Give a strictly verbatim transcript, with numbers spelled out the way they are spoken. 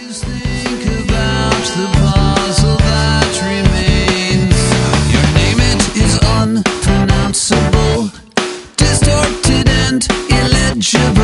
Always think about the puzzle that remains. Your name, it is unpronounceable, distorted and illegible.